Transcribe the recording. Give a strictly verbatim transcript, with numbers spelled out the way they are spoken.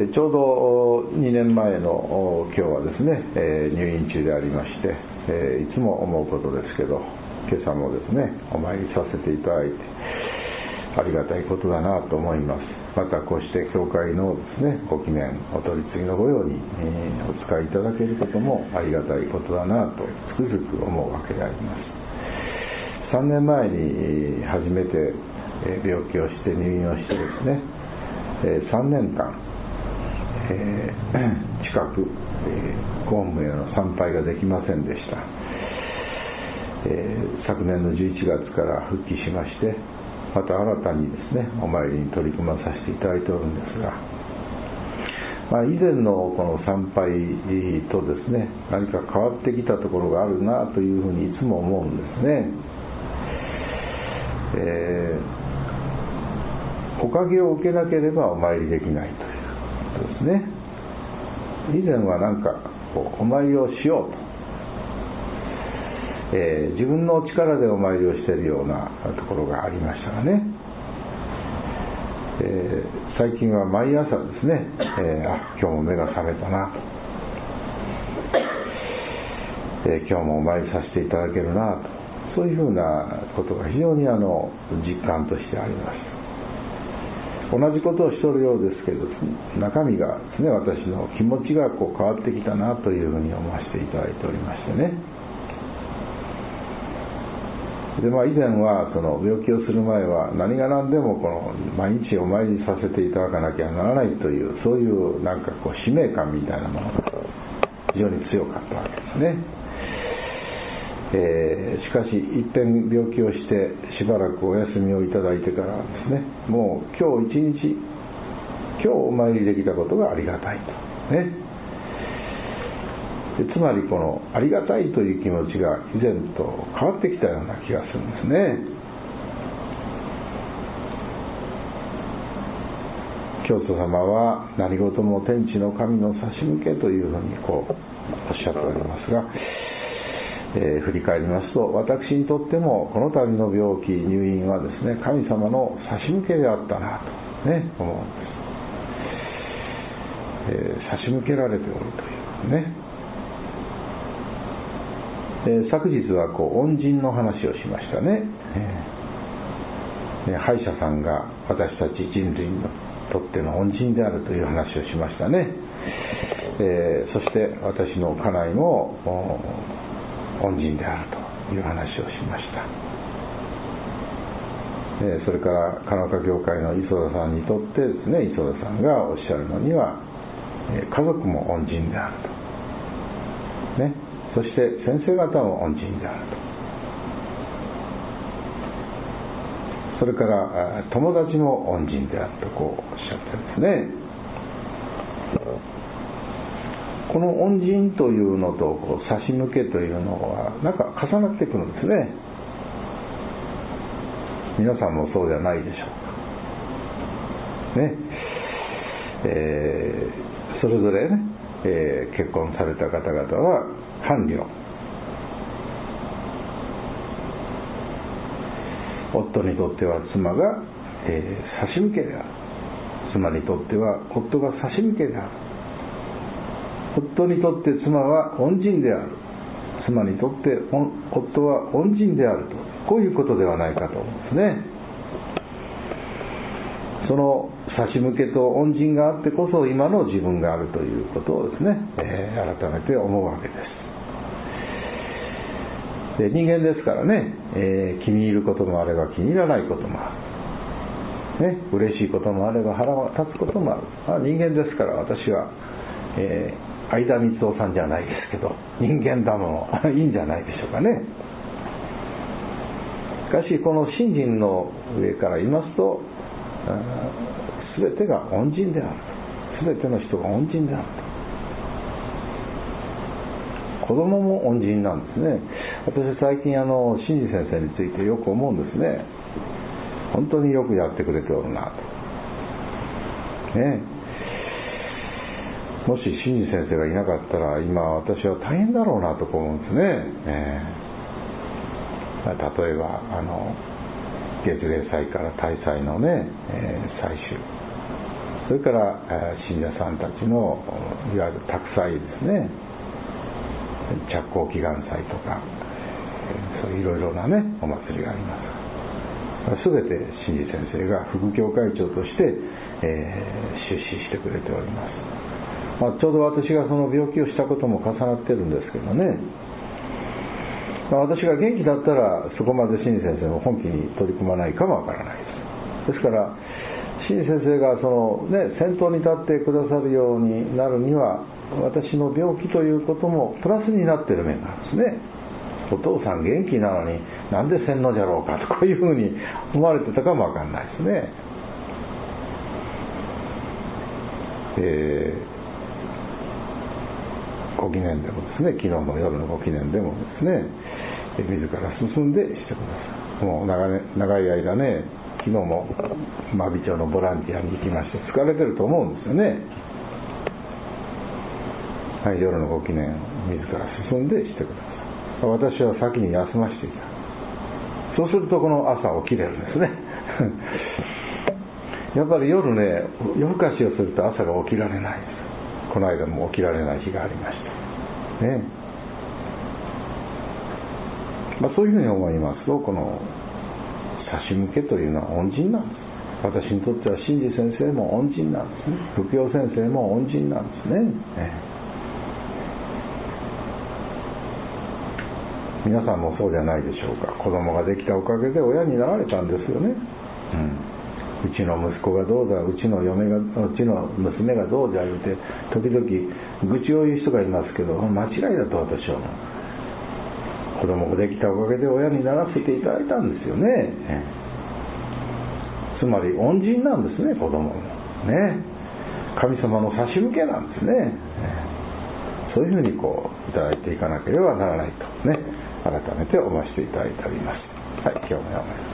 ちょうどにねんまえの今日はですね、えー、入院中でありまして、えー、いつも思うことですけど、今朝もですねお参りさせていただいてありがたいことだなと思います。またこうして教会のですねご記念お取り次ぎのご用に、えー、お使いいただけることもありがたいことだなとつくづく思うわけであります。さんねんまえに初めて病気をして入院をしてですね、さんねんかん、えー、近く、えー、公務への参拝ができませんでした。えー、昨年のじゅういちがつから復帰しまして、また新たにですねお参りに取り組まさせていただいておるんですが、まあ、以前のこの参拝とですね何か変わってきたところがあるなというふうにいつも思うんですね。えー、おかげを受けなければお参りできないということですね。以前はなんかこうお参りをしようと、えー、自分の力でお参りをしているようなところがありましたがね、えー、最近は毎朝ですね、えー、あ、今日も目が覚めたなと、えー、今日もお参りさせていただけるなと、そういうふうなことが非常にあの実感としてあります。同じことをしておるようですけど、中身がですね、私の気持ちがこう変わってきたなというふうに思わせていただいておりましてね。で、まあ、以前はその病気をする前は何が何でもこの毎日お参りさせていただかなきゃならないという、そういうなんかこう使命感みたいなものが非常に強かったわけですね。えー、しかし一遍病気をしてしばらくお休みをいただいてからですね、もう今日一日今日お参りできたことがありがたいとね。でつまりこのありがたいという気持ちが以前と変わってきたような気がするんですね。教祖様は何事も天地の神の差し向けというふうにこうおっしゃっておりますが、えー、振り返りますと、私にとってもこの度の病気入院はですね神様の差し向けであったなとね思うんです。えー、差し向けられておるというね。えー、昨日はこう恩人の話をしましたね。えー、歯医者さんが私たち人類にとっての恩人であるという話をしましたね。えー、そして私の家内も恩人であるという話をしました。えー、それから鹿岡教会の磯田さんにとってですね、磯田さんがおっしゃるのには、えー、家族も恩人であると、ね、そして先生方も恩人であると、それから友達も恩人であるとこうおっしゃってるんですね。この恩人というのとこう差し向けというのはなんか重なってくるんですね。皆さんもそうじゃないでしょうかね。えー、それぞれね、えー、結婚された方々は伴侶、夫にとっては妻が、えー、差し向けである、妻にとっては夫が差し向けである、夫にとって妻は恩人である、妻にとって夫は恩人であると、こういうことではないかと思うんですね。その差し向けと恩人があってこそ今の自分があるということをですね、えー、改めて思うわけです。で、人間ですからね、えー、気に入ることもあれば気に入らないこともある、ね、嬉しいこともあれば腹が立つこともある。あ、人間ですから、私は、えー相田光夫さんじゃないですけど、人間だものいいんじゃないでしょうかね。しかしこの信心の上から言いますと、すべてが恩人である、すべての人が恩人であると。子供も恩人なんですね。私最近あの信二先生についてよく思うんですね。本当によくやってくれておるなとね。もし信二先生がいなかったら今私は大変だろうなと思うんですね。えー、例えばあの月例祭から大祭のね、えー、最終それから信者さんたちのいわゆる託祭ですね、着工祈願祭とか、そういういろいろなねお祭りがあります。すべて新次先生が副教会長として、えー、出資してくれております。まあ、ちょうど私がその病気をしたことも重なってるんですけどね、まあ、私が元気だったらそこまで新次先生も本気に取り組まないかもわからないです。ですから新次先生がその、ね、先頭に立ってくださるようになるには、私の病気ということもプラスになっている面なんですね。お父さん元気なのになんで洗脳じゃろうかとこういうふうに思われてたかもわかんないですね。えー、ご記念でもですね、昨日の夜のご記念でもですね、自ら進んでしてください。もう 長,、ね、長い間ね、昨日も真備町のボランティアに行きまして疲れてると思うんですよね。はい、夜のご記念自ら進んでしてください。私は先に休ませていた。そうするとこの朝起きれるんですねやっぱり夜ね、夜更かしをすると朝が起きられないです。この間も起きられない日がありましたね。まあ、そういうふうに思いますと、この差し向けというのは恩人なんです。私にとっては新次先生も恩人なんですね。布教先生も恩人なんですね。ね、皆さんもそうじゃないでしょうか。子供ができたおかげで親になられたんですよね。うん、うちの息子がどうだ、うちの嫁が、うちの娘がどうじゃ言うて時々愚痴を言う人がいますけど、間違いだと私は思う。子供ができたおかげで親にならせていただいたんですよね。つまり恩人なんですね、子供もね。神様の差し向けなんですね。そういうふうにこういただいていかなければならないとね、改めて思わせていただいております。はい、今日もやめます。